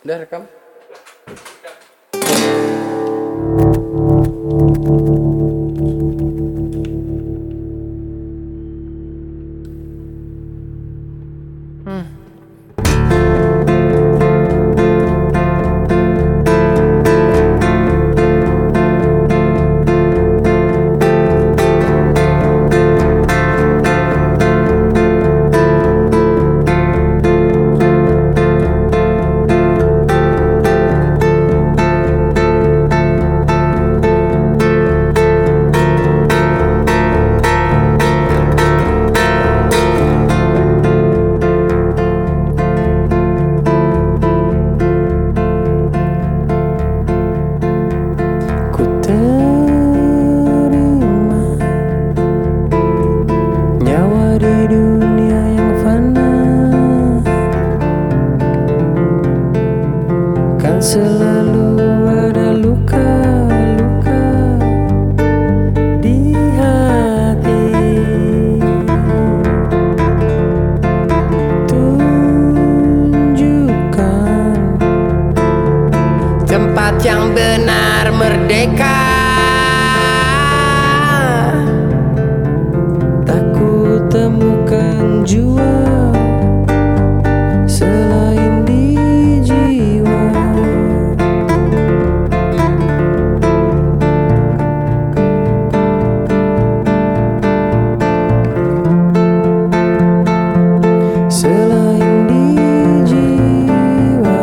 Udah rekam? Selalu ada luka-luka di hati. Tunjukkan tempat yang benar merdeka. Tak ku temukan jua selain di jiwa. Selain di jiwa.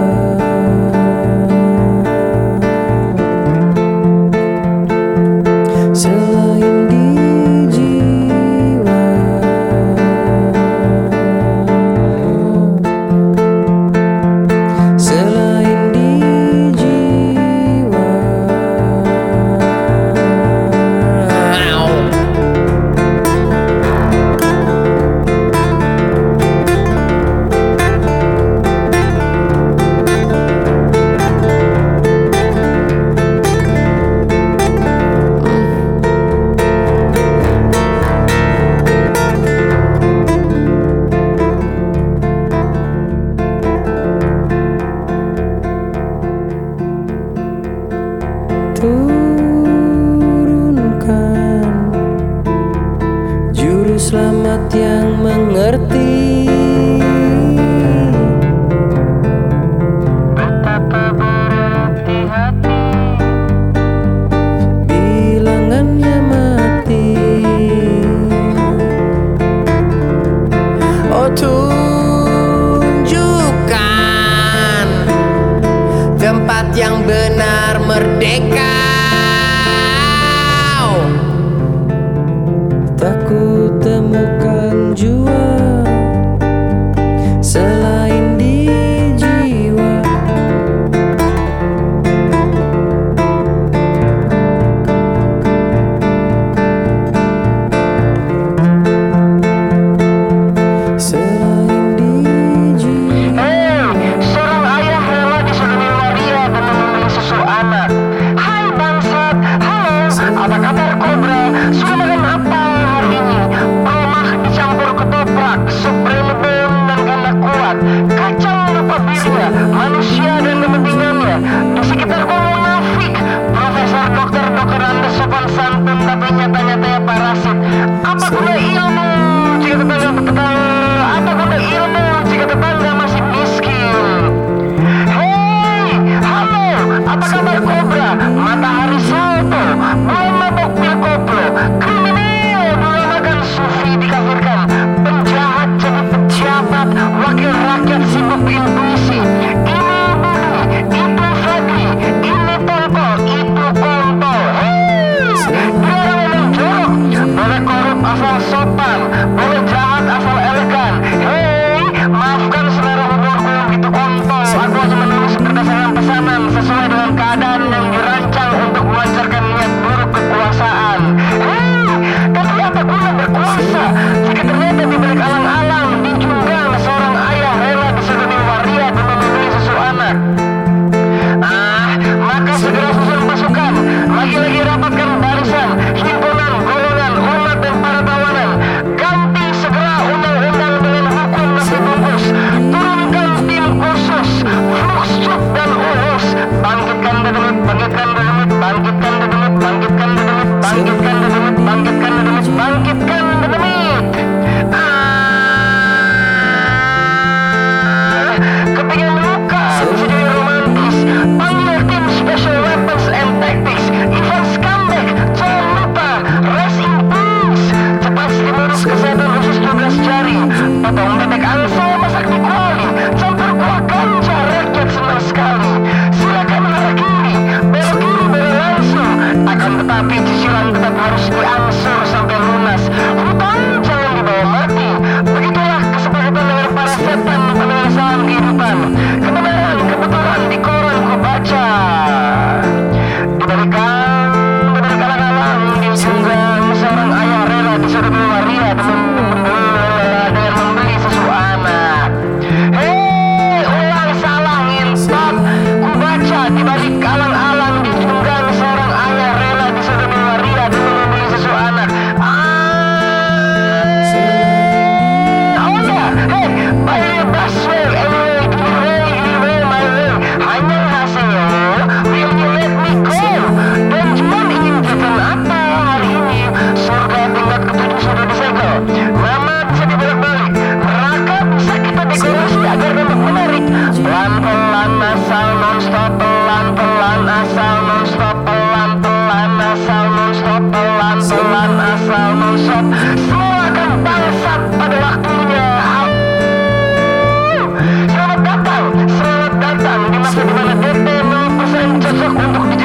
Selain di jiwa. Selain di jiwa. Turunkan juru selamat yang mengerti betapa beratnya hati bilangannya mati. Oh, tunjukkan tempat yang benar merdeka. Tak ku temukan jua selain di jiwa. Selain di jiwa. Seorang ayah rela disuduni waria demi membeli susu anak. Hai bangsat, halo, apa kabar Kobra? Sudah makan apa hari ini? Rumah dicampur ketoprak, sup rebon dan ganda kuat, kacang lupa birunya, manusia dan kepentingannya. Di sekitar gua munafik, profesor dokter Anda sopan santun tapi nyata-nyatanya parasit. Apa guna ilmu jika tetangga masih miskin? Hei, halo, apa kabar Kobra? Matahari Salto, belum mabok pil koplo, kriminal dilemakan, sufi dikafirkan, penjahat jadi pejabat, wakil rakyat sibuk intuisi. Ini Budi, itu Fadli, ini Tontol, itu Kontol. Hei, dia ngomong jorok, pelan asal non-stop, pelan-pelan asal non-stop, pelan-pelan asal non-stop, pelan-pelan asal non-stop. Semua akan bangsat pada waktunya. Selamat datang di masa dimana DP 0% cocok untuk